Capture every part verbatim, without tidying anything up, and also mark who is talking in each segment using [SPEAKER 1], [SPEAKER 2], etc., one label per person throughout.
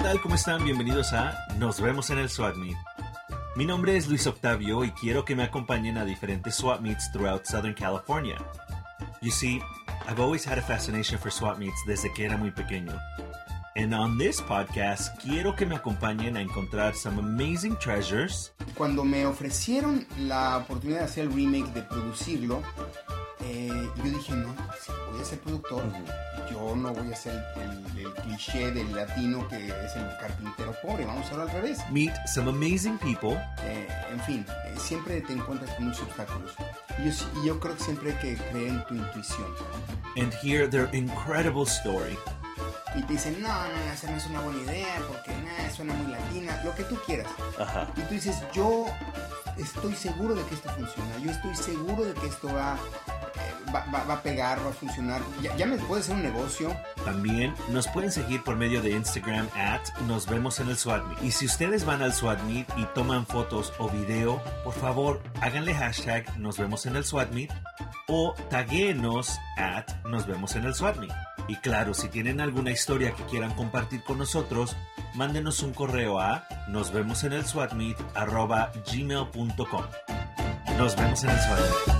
[SPEAKER 1] tal? ¿Cómo están? Bienvenidos a Nos vemos en el SWAT Meet. Mi nombre es Luis Octavio y quiero que me acompañen a diferentes SWAT Meets throughout Southern California. You see, I've always had a fascination for SWAT Meets desde que era muy pequeño. And on this podcast, quiero que me acompañen a encontrar some amazing treasures.
[SPEAKER 2] Cuando me ofrecieron la oportunidad de hacer el remake, de producirlo, eh, yo dije, no, si voy a ser productor, uh-huh. yo no voy a ser el, el, el cliché del latino que es el carpintero pobre, vamos a hacerlo al revés.
[SPEAKER 1] Meet some amazing people.
[SPEAKER 2] Eh, en fin, eh, siempre te encuentras con muchos obstáculos. Y yo, y yo creo que siempre hay que creer en tu intuición.
[SPEAKER 1] And hear their incredible story.
[SPEAKER 2] Y te dicen, no, no, esa no es una buena idea, porque nada, suena muy latina, lo que tú quieras.
[SPEAKER 1] Ajá.
[SPEAKER 2] Y tú dices, yo estoy seguro de que esto funciona, yo estoy seguro de que esto va, eh, va, va, va a pegar, va a funcionar, ya, ya me puede ser un negocio.
[SPEAKER 1] También nos pueden seguir por medio de Instagram at Nos Vemos en el SWAT Meet. Y si ustedes van al SWAT Meet y toman fotos o video, por favor, háganle hashtag Nos Vemos en el SWAT Meet o taguéenos at Nos Vemos en el SWAT Meet. Y claro, si tienen alguna historia que quieran compartir con nosotros, mándenos un correo a nosvemosenelswatmeet arroba gmail punto com. Nos vemos en el SWAT Meet.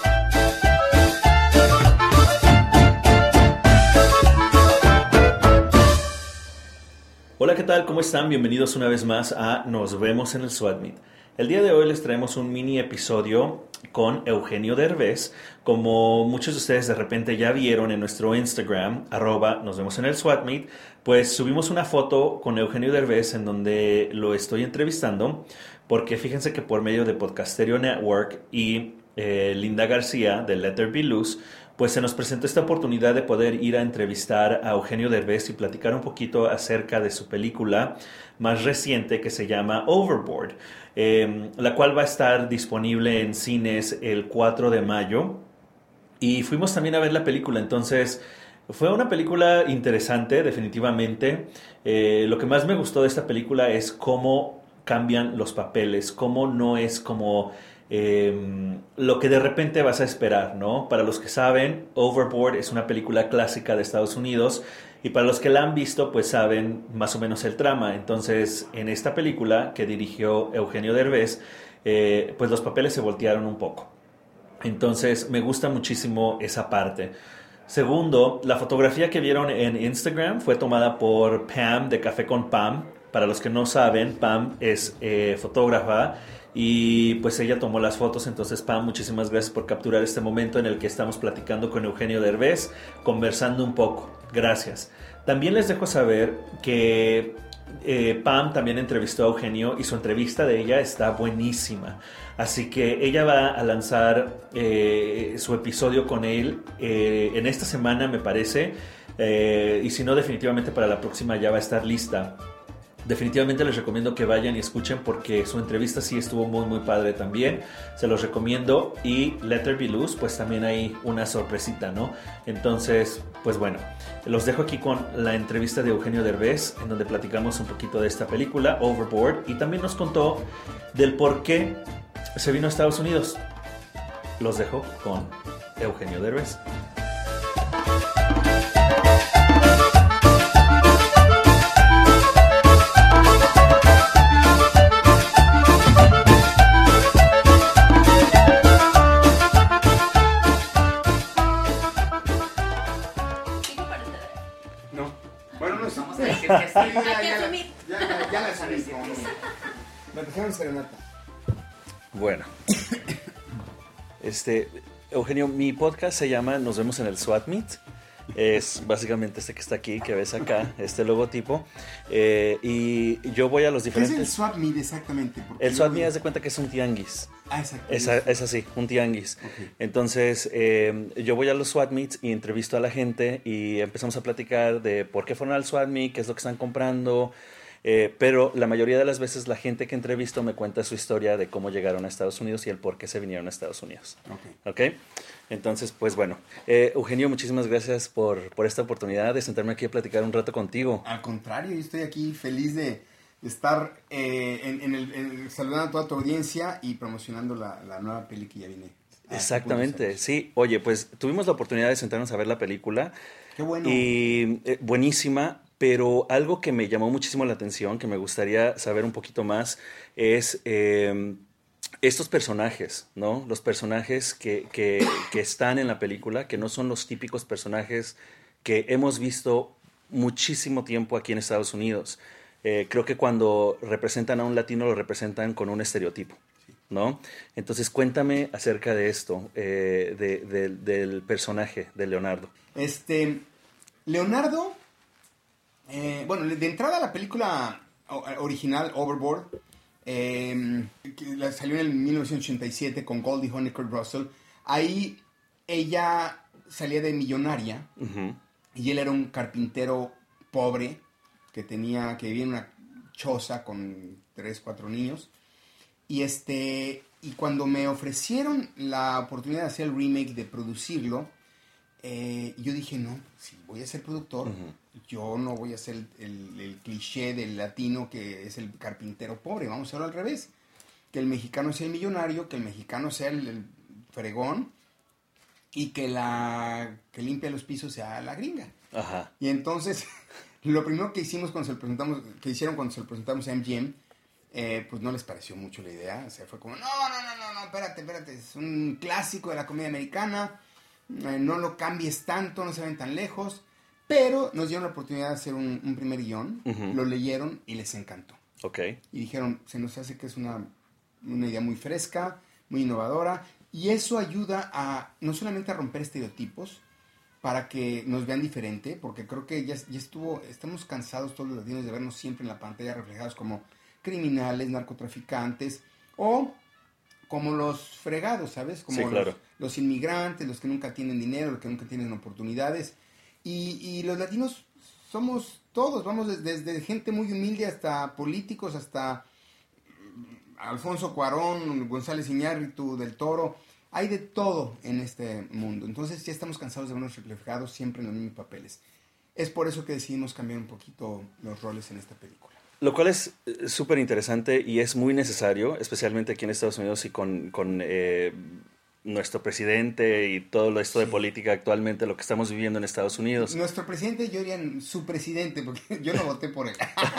[SPEAKER 1] Hola, ¿qué tal? ¿Cómo están? Bienvenidos una vez más a Nos Vemos en el SWAT Meet. El día de hoy les traemos un mini episodio con Eugenio Derbez. Como muchos de ustedes de repente ya vieron en nuestro Instagram, arroba Nos Vemos en el SWAT Meet, pues subimos una foto con Eugenio Derbez en donde lo estoy entrevistando, porque fíjense que por medio de Podcasterio Network y eh, Linda García de Let There Be Loose, pues se nos presentó esta oportunidad de poder ir a entrevistar a Eugenio Derbez y platicar un poquito acerca de su película más reciente que se llama Overboard, eh, la cual va a estar disponible en cines el cuatro de mayo. Y fuimos también a ver la película, entonces fue una película interesante, definitivamente. Eh, lo que más me gustó de esta película es cómo cambian los papeles, cómo no es como eh, lo que de repente vas a esperar, ¿no? Para los que saben, Overboard es una película clásica de Estados Unidos y para los que la han visto, pues saben más o menos el trama. Entonces, en esta película que dirigió Eugenio Derbez, eh, pues los papeles se voltearon un poco. Entonces, me gusta muchísimo esa parte. Segundo, la fotografía que vieron en Instagram fue tomada por Pam de Café con Pam. Para los que no saben, Pam es eh, fotógrafa y pues ella tomó las fotos. Entonces, Pam, muchísimas gracias por capturar este momento en el que estamos platicando con Eugenio Derbez, conversando un poco. Gracias. También les dejo saber que eh, Pam también entrevistó a Eugenio y su entrevista de ella está buenísima. Así que ella va a lanzar eh, su episodio con él eh, en esta semana, me parece. Eh, y si no, definitivamente para la próxima ya va a estar lista. Definitivamente les recomiendo que vayan y escuchen porque su entrevista sí estuvo muy muy padre también. Se los recomiendo. Y Let There Be Loose, pues también hay una sorpresita, ¿no? Entonces, pues bueno, los dejo aquí con la entrevista de Eugenio Derbez, en donde platicamos un poquito de esta película, Overboard, y también nos contó del por qué se vino a Estados Unidos. Los dejo con Eugenio Derbez.
[SPEAKER 2] Ya, ya, ya, ya, ya la asumí. Me dejaron serenata.
[SPEAKER 1] Bueno, este, Eugenio, mi podcast se llama Nos Vemos en el SWAT Meet. Es básicamente este que está aquí, que ves acá, este logotipo. Eh, y yo voy a los diferentes...
[SPEAKER 2] ¿Qué es el SWAT Meet exactamente?
[SPEAKER 1] El SWAT Meet, haz de cuenta que es un tianguis.
[SPEAKER 2] Ah, exacto.
[SPEAKER 1] Es, es así, un tianguis. Okay. Entonces, eh, yo voy a los SWAT Meets y entrevisto a la gente y empezamos a platicar de por qué fueron al SWAT Meet, qué es lo que están comprando. Eh, pero la mayoría de las veces la gente que entrevisto me cuenta su historia de cómo llegaron a Estados Unidos y el por qué se vinieron a Estados Unidos. Ok. ¿Okay? Entonces, pues bueno. Eh, Eugenio, muchísimas gracias por, por esta oportunidad de sentarme aquí a platicar un rato contigo.
[SPEAKER 2] Al contrario, yo estoy aquí feliz de estar eh, en, en el, en, saludando a toda tu audiencia y promocionando la, la nueva peli que ya viene.
[SPEAKER 1] Exactamente, sí. Oye, pues tuvimos la oportunidad de sentarnos a ver la película.
[SPEAKER 2] Qué bueno.
[SPEAKER 1] Y eh, buenísima. pero algo que me llamó muchísimo la atención, que me gustaría saber un poquito más, es eh, estos personajes, ¿no? Los personajes que, que, que están en la película, que no son los típicos personajes que hemos visto muchísimo tiempo aquí en Estados Unidos. Eh, creo que cuando representan a un latino lo representan con un estereotipo, ¿no? Entonces cuéntame acerca de esto, eh, de, de, del personaje de Leonardo.
[SPEAKER 2] Este, Leonardo, eh, bueno, de entrada la película original, Overboard, eh, que la salió en el mil novecientos ochenta y siete con Goldie Hawn y Kurt Russell. Ahí ella salía de millonaria, uh-huh, y él era un carpintero pobre que tenía, que vivía en una choza con tres, cuatro niños. Y este, y cuando me ofrecieron la oportunidad de hacer el remake, de producirlo, eh, yo dije, no, si voy a ser productor, uh-huh, yo no voy a ser el, el, el cliché del latino que es el carpintero pobre, vamos a hacerlo al revés. Que el mexicano sea el millonario, que el mexicano sea el, el fregón, y que la que limpia los pisos sea la gringa.
[SPEAKER 1] Ajá.
[SPEAKER 2] Y entonces, lo primero que hicimos cuando se lo presentamos, que hicieron cuando se lo presentamos a M G M, eh, pues no les pareció mucho la idea. O sea, fue como, no, no, no, no, no, espérate, espérate, es un clásico de la comedia americana, eh, no lo cambies tanto, no se ven tan lejos. Pero nos dieron la oportunidad de hacer un, un primer guión, uh-huh, lo leyeron y les encantó.
[SPEAKER 1] Okay.
[SPEAKER 2] Y dijeron, se nos hace que es una, una idea muy fresca, muy innovadora, y eso ayuda a, no solamente a romper estereotipos, para que nos vean diferente, porque creo que ya, ya estuvo, estamos cansados todos los latinos de vernos siempre en la pantalla reflejados como criminales, narcotraficantes, o como los fregados, ¿sabes? Como
[SPEAKER 1] sí, claro,
[SPEAKER 2] los, los inmigrantes, los que nunca tienen dinero, los que nunca tienen oportunidades. Y, y los latinos somos todos, vamos desde, desde gente muy humilde hasta políticos, hasta Alfonso Cuarón, González Iñárritu, Del Toro. Hay de todo en este mundo. Entonces ya estamos cansados de vernos reflejados siempre en los mismos papeles. Es por eso que decidimos cambiar un poquito los roles en esta película.
[SPEAKER 1] Lo cual es súper interesante y es muy necesario, especialmente aquí en Estados Unidos y con... con eh, nuestro presidente y todo esto de sí. política actualmente, lo que estamos viviendo en Estados Unidos.
[SPEAKER 2] Nuestro presidente, yo diría su presidente, porque yo no voté por él.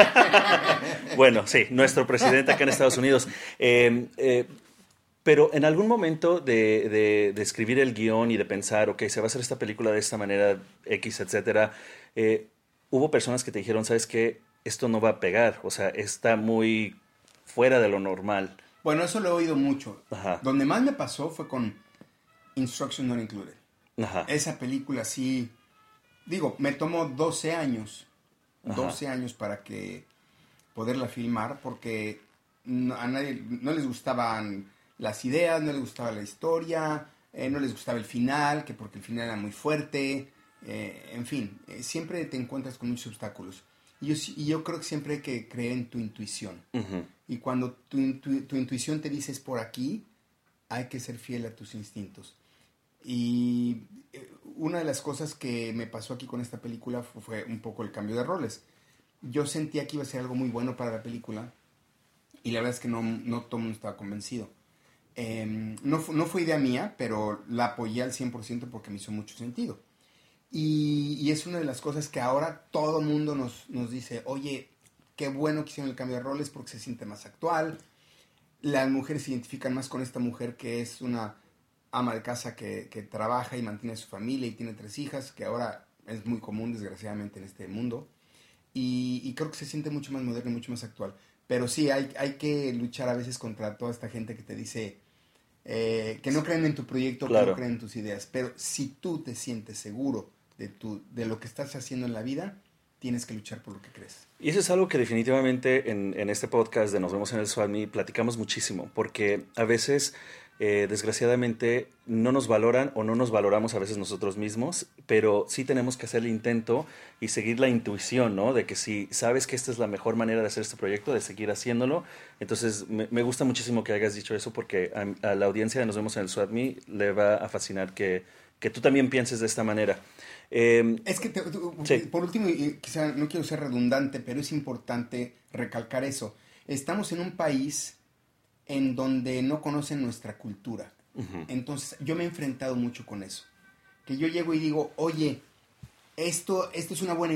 [SPEAKER 1] Bueno, sí, nuestro presidente acá en Estados Unidos. Eh, eh, pero en algún momento de, de, de escribir el guión y de pensar, ok, se va a hacer esta película de esta manera, X, etcétera, eh, hubo personas que te dijeron, ¿sabes qué? Esto no va a pegar, o sea, está muy fuera de lo normal.
[SPEAKER 2] Bueno, eso lo he oído mucho.
[SPEAKER 1] Ajá.
[SPEAKER 2] Donde más me pasó fue con Instruction Not Included.
[SPEAKER 1] Ajá.
[SPEAKER 2] Esa película sí, digo, me tomó doce años,
[SPEAKER 1] Ajá.
[SPEAKER 2] doce años para que poderla filmar, porque no, a nadie, no les gustaban las ideas, no les gustaba la historia, eh, no les gustaba el final, que porque el final era muy fuerte, eh, en fin, eh, siempre te encuentras con muchos obstáculos. Y yo, y yo creo que siempre hay que creer en tu intuición.
[SPEAKER 1] Uh-huh.
[SPEAKER 2] Y cuando tu, tu, tu intuición te dice es por aquí, hay que ser fiel a tus instintos. Y una de las cosas que me pasó aquí con esta película fue, fue un poco el cambio de roles. Yo sentía que iba a ser algo muy bueno para la película y la verdad es que no, no todo el mundo estaba convencido. Eh, no, no fue idea mía, pero la apoyé al cien por ciento porque me hizo mucho sentido. Y, y es una de las cosas que ahora todo el mundo nos, nos dice, oye, qué bueno que hicieron el cambio de roles porque se siente más actual. Las mujeres se identifican más con esta mujer que es una ama de casa que, que trabaja y mantiene a su familia y tiene tres hijas, que ahora es muy común desgraciadamente en este mundo. Y, y creo que se siente mucho más moderno y mucho más actual. Pero sí, hay, hay que luchar a veces contra toda esta gente que te dice eh, que no creen en tu proyecto, claro, que no creen en tus ideas. Pero si tú te sientes seguro de, tu, de lo que estás haciendo en la vida, tienes que luchar por lo que crees.
[SPEAKER 1] Y eso es algo que definitivamente en, en este podcast de Nos Vemos en el SWATME platicamos muchísimo, porque a veces, eh, desgraciadamente, no nos valoran o no nos valoramos a veces nosotros mismos, pero sí tenemos que hacer el intento y seguir la intuición, ¿no? De que si sabes que esta es la mejor manera de hacer este proyecto, de seguir haciéndolo. Entonces, me, me gusta muchísimo que hayas dicho eso, porque a, a la audiencia de Nos Vemos en el SWATME le va a fascinar que, que tú también pienses de esta manera. Eh,
[SPEAKER 2] es que, te, tú,
[SPEAKER 1] sí.
[SPEAKER 2] por último, y quizá no quiero ser redundante, pero es importante recalcar eso. Estamos en un país en donde no conocen nuestra cultura. Uh-huh. Entonces, yo me he enfrentado mucho con eso. Que yo llego y digo, oye, esto, esto es una buena idea.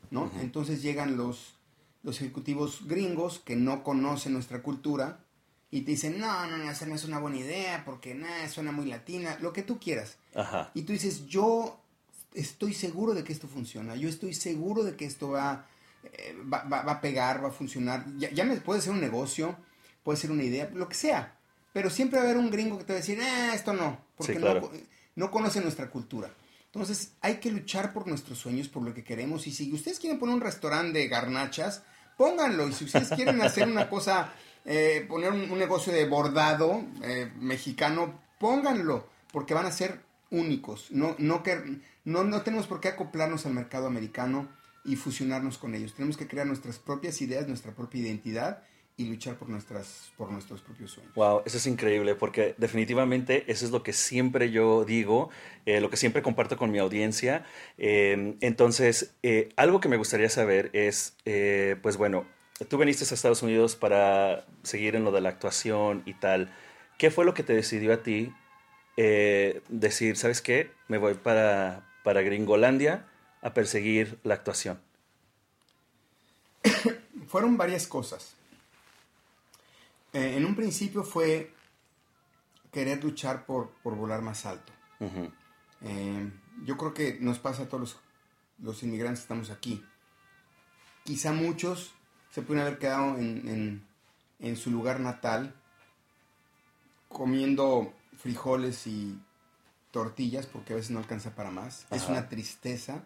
[SPEAKER 2] ¿no?
[SPEAKER 1] Uh-huh.
[SPEAKER 2] Entonces llegan los, los ejecutivos gringos que no conocen nuestra cultura y te dicen, no, no, no, esa no es una buena idea porque nada, suena muy latina, lo que tú quieras.
[SPEAKER 1] Ajá.
[SPEAKER 2] Y tú dices, yo estoy seguro de que esto funciona, yo estoy seguro de que esto va, eh, va, va, va a pegar, va a funcionar. Ya, ya me puede ser un negocio, puede ser una idea, lo que sea. Pero siempre va a haber un gringo que te va a decir, eh, esto no, porque
[SPEAKER 1] sí, claro.
[SPEAKER 2] no, no conoce nuestra cultura. Entonces hay que luchar por nuestros sueños, por lo que queremos. Y si ustedes quieren poner un restaurante de garnachas, pónganlo. Y si ustedes quieren hacer una cosa, eh, poner un, un negocio de bordado eh, mexicano, pónganlo, porque van a ser únicos. No, no, que, no, no tenemos por qué acoplarnos al mercado americano y fusionarnos con ellos. Tenemos que crear nuestras propias ideas, nuestra propia identidad y luchar por nuestras por nuestros propios sueños.
[SPEAKER 1] Wow, eso es increíble porque definitivamente eso es lo que siempre yo digo, eh, lo que siempre comparto con mi audiencia. Eh, entonces, eh, algo que me gustaría saber es, eh, pues bueno, tú viniste a Estados Unidos para seguir en lo de la actuación y tal. ¿Qué fue lo que te decidió a ti eh, decir, ¿sabes qué? Me voy para, para Gringolandia a perseguir la actuación.
[SPEAKER 2] Fueron varias cosas. Eh, en un principio fue querer luchar por, por volar más alto.
[SPEAKER 1] Uh-huh.
[SPEAKER 2] Eh, yo creo que nos pasa a todos los, los inmigrantes que estamos aquí. Quizá muchos se pueden haber quedado en, en, en su lugar natal comiendo frijoles y tortillas porque a veces no alcanza para más. Ajá. Es una tristeza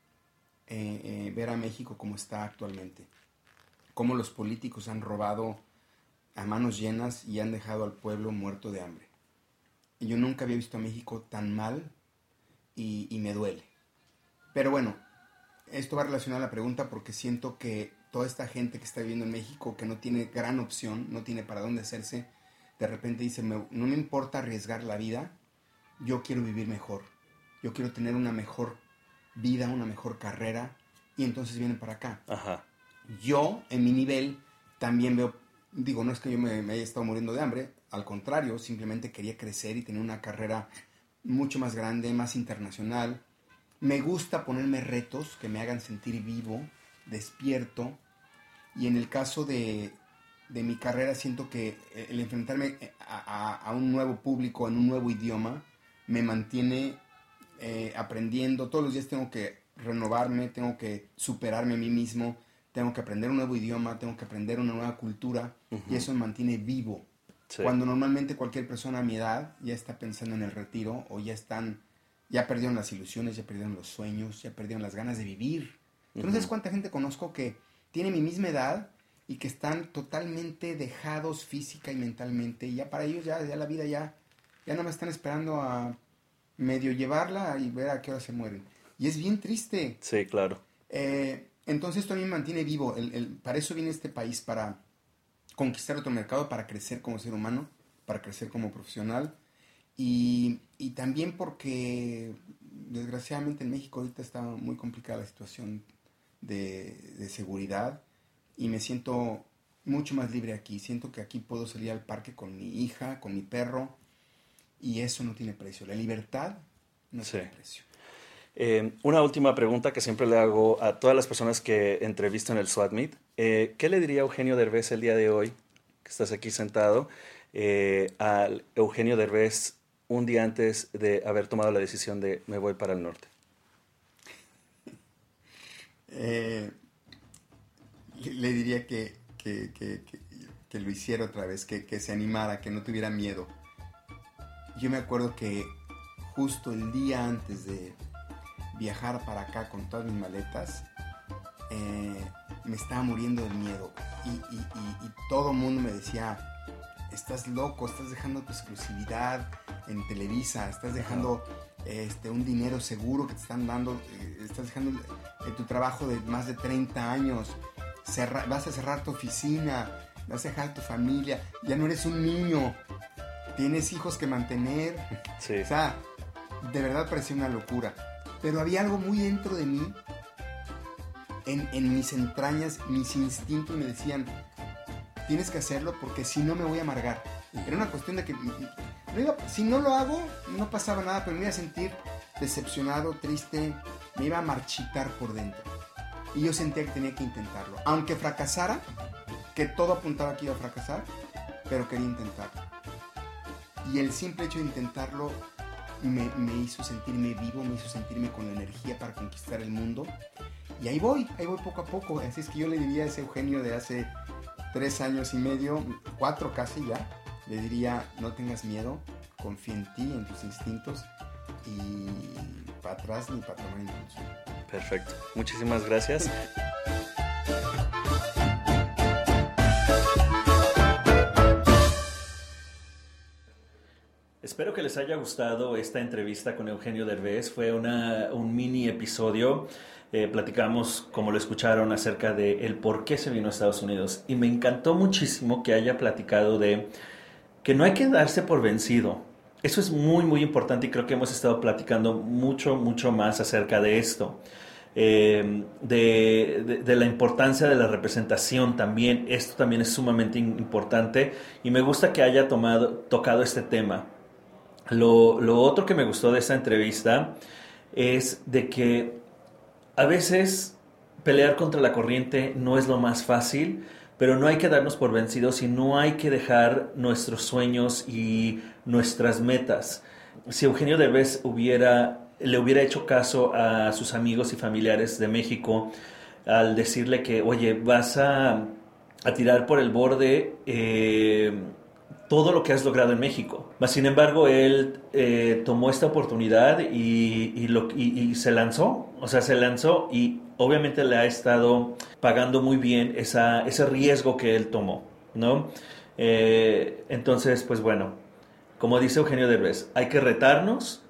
[SPEAKER 2] eh, eh, ver a México como está actualmente. Cómo los políticos han robado a manos llenas y han dejado al pueblo muerto de hambre. Y yo nunca había visto a México tan mal y, y me duele. Pero bueno, esto va relacionado a la pregunta porque siento que toda esta gente que está viviendo en México, que no tiene gran opción, no tiene para dónde hacerse, de repente dice, me, no me importa arriesgar la vida, yo quiero vivir mejor. Yo quiero tener una mejor vida, una mejor carrera, y entonces vienen para acá.
[SPEAKER 1] Ajá.
[SPEAKER 2] Yo, en mi nivel, también veo, digo, no es que yo me, me haya estado muriendo de hambre, al contrario, simplemente quería crecer y tener una carrera mucho más grande, más internacional. Me gusta ponerme retos que me hagan sentir vivo, despierto, y en el caso de, de mi carrera siento que el enfrentarme a, a, a un nuevo público en un nuevo idioma me mantiene eh, aprendiendo. Todos los días tengo que renovarme, tengo que superarme a mí mismo, tengo que aprender un nuevo idioma, tengo que aprender una nueva cultura, uh-huh. y eso me mantiene vivo. Sí. Cuando normalmente cualquier persona a mi edad ya está pensando en el retiro o ya están, ya perdieron las ilusiones, ya perdieron los sueños, ya perdieron las ganas de vivir. Entonces, uh-huh. ¿cuánta gente conozco que tiene mi misma edad y que están totalmente dejados física y mentalmente? Y ya para ellos ya, ya la vida ya, ya no me están esperando a medio llevarla y ver a qué hora se mueren. Y es bien triste.
[SPEAKER 1] Sí, claro.
[SPEAKER 2] Eh, entonces esto a mí me mantiene vivo. El, el, para eso viene este país, para conquistar otro mercado, para crecer como ser humano, para crecer como profesional. Y, y también porque desgraciadamente en México ahorita está muy complicada la situación de, de seguridad y me siento mucho más libre aquí. Siento que aquí puedo salir al parque con mi hija, con mi perro, y eso no tiene precio. La libertad no sí. tiene precio.
[SPEAKER 1] Eh, una última pregunta que siempre le hago a todas las personas que entrevisto en el SWAT Meet. Eh, ¿Qué le diría Eugenio Derbez el día de hoy, que estás aquí sentado, eh, al Eugenio Derbez un día antes de haber tomado la decisión de me voy para el norte?
[SPEAKER 2] Eh, le diría que, que, que, que, que lo hiciera otra vez, que, que se animara, que no tuviera miedo. Yo me acuerdo que justo el día antes de viajar para acá con todas mis maletas, eh, me estaba muriendo de miedo y, y, y, y todo el mundo me decía, estás loco, estás dejando tu exclusividad en Televisa, estás dejando este, un dinero seguro que te están dando, eh, estás dejando eh, tu trabajo de más de treinta años, cerra, vas a cerrar tu oficina, vas a dejar tu familia, ya no eres un niño, tienes hijos que mantener,
[SPEAKER 1] sí.
[SPEAKER 2] O sea, de verdad parecía una locura. Pero había algo muy dentro de mí, en, en mis entrañas, mis instintos me decían, tienes que hacerlo porque si no me voy a amargar. Era una cuestión de que, no iba, si no lo hago, no pasaba nada, pero me iba a sentir decepcionado, triste, me iba a marchitar por dentro. y yo sentía que tenía que intentarlo. Aunque fracasara, que todo apuntaba que iba a fracasar, pero quería intentarlo. Y el simple hecho de intentarlo me, me hizo sentirme vivo, me hizo sentirme con la energía para conquistar el mundo. Y ahí voy, ahí voy poco a poco. Así es que yo le diría a ese Eugenio de hace tres años y medio, cuatro casi ya, le diría, no tengas miedo, confía en ti, en tus instintos, y para atrás ni para tomar impulso.
[SPEAKER 1] Perfecto, muchísimas gracias. Espero que les haya gustado esta entrevista con Eugenio Derbez. Fue una, un mini episodio. Eh, platicamos, como lo escucharon, acerca de el por qué se vino a Estados Unidos. Y me encantó muchísimo que haya platicado de que no hay que darse por vencido. Eso es muy, muy importante y creo que hemos estado platicando mucho, mucho más acerca de esto. Eh, de, de, de la importancia de la representación también. Esto también es sumamente importante y me gusta que haya tomado, tocado este tema. Lo, lo otro que me gustó de esta entrevista es de que a veces pelear contra la corriente no es lo más fácil, pero no hay que darnos por vencidos y no hay que dejar nuestros sueños y nuestras metas. Si Eugenio Derbez hubiera, le hubiera hecho caso a sus amigos y familiares de México al decirle que, oye, vas a, a tirar por el borde eh, todo lo que has logrado en México. Mas, sin embargo, él eh, tomó esta oportunidad y, y, lo, y, y se lanzó. O sea, se lanzó y obviamente le ha estado pagando muy bien esa, ese riesgo que él tomó, ¿no? Eh, entonces, pues bueno, como dice Eugenio Derbez, hay que retarnos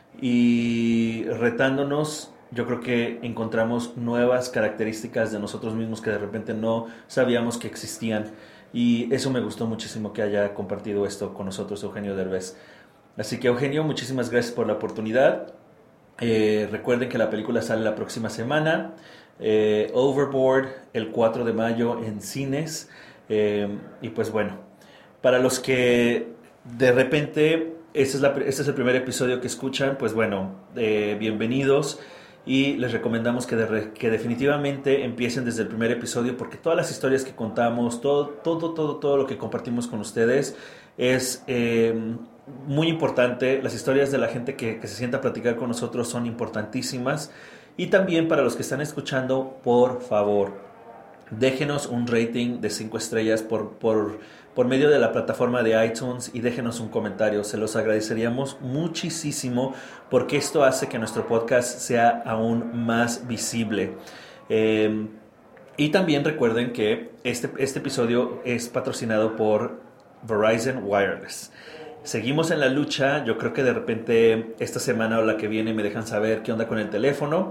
[SPEAKER 1] y retándonos yo creo que encontramos nuevas características de nosotros mismos que de repente no sabíamos que existían. Y eso me gustó muchísimo que haya compartido esto con nosotros Eugenio Derbez. Así que Eugenio, muchísimas gracias por la oportunidad. Eh, recuerden que la película sale la próxima semana. Eh, Overboard, el cuatro de mayo en cines. Eh, y pues bueno, para los que de repente este es, la, este es el primer episodio que escuchan, pues bueno, eh, bienvenidos. Y les recomendamos que, de, que definitivamente empiecen desde el primer episodio porque todas las historias que contamos, todo, todo, todo, todo lo que compartimos con ustedes es eh, muy importante. Las historias de la gente que, que se sienta a platicar con nosotros son importantísimas. Y también para los que están escuchando, por favor, déjenos un rating de cinco estrellas por, por, por medio de la plataforma de iTunes y déjenos un comentario. Se los agradeceríamos muchísimo porque esto hace que nuestro podcast sea aún más visible. Eh, y también recuerden que este, este episodio es patrocinado por Verizon Wireless. Seguimos en la lucha. Yo creo que de repente esta semana o la que viene me dejan saber qué onda con el teléfono.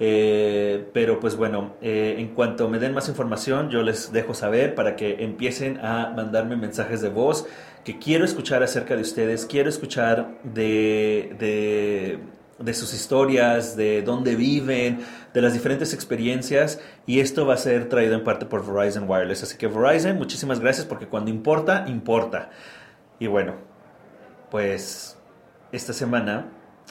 [SPEAKER 1] Eh, pero pues bueno, eh, en cuanto me den más información yo les dejo saber para que empiecen a mandarme mensajes de voz que quiero escuchar acerca de ustedes, quiero escuchar de, de, de sus historias, de dónde viven, de las diferentes experiencias, y esto va a ser traído en parte por Verizon Wireless. Así que Verizon, muchísimas gracias porque cuando importa, importa. Y bueno, pues esta semana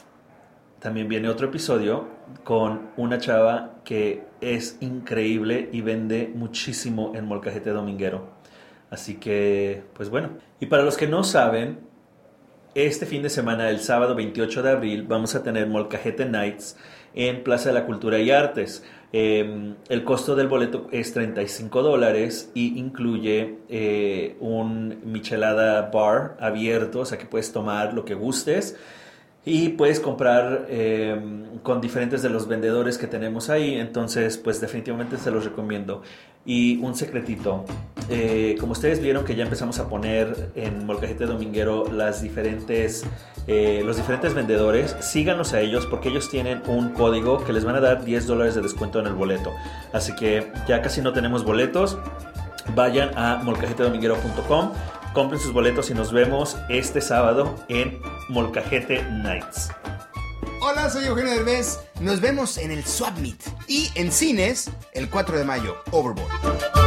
[SPEAKER 1] también viene otro episodio con una chava que es increíble y vende muchísimo en Molcajete Dominguero. Así que, pues bueno. Y para los que no saben, este fin de semana, el sábado veintiocho de abril, vamos a tener Molcajete Nights en Plaza de la Cultura y Artes. Eh, el costo del boleto es treinta y cinco dólares y incluye eh, un michelada bar abierto, o sea que puedes tomar lo que gustes. Y puedes comprar eh, con diferentes de los vendedores que tenemos ahí. Entonces, pues definitivamente se los recomiendo. Y un secretito. Eh, como ustedes vieron que ya empezamos a poner en Molcajete Dominguero las diferentes, eh, los diferentes vendedores. Síganos a ellos porque ellos tienen un código que les van a dar diez dólares de descuento en el boleto. Así que ya casi no tenemos boletos. Vayan a molcajete dominguero punto com. Compren sus boletos y nos vemos este sábado en Molcajete Nights.
[SPEAKER 2] Hola, soy Eugenio Derbez. Nos vemos en el Swap Meet y en cines el cuatro de mayo, Overboard.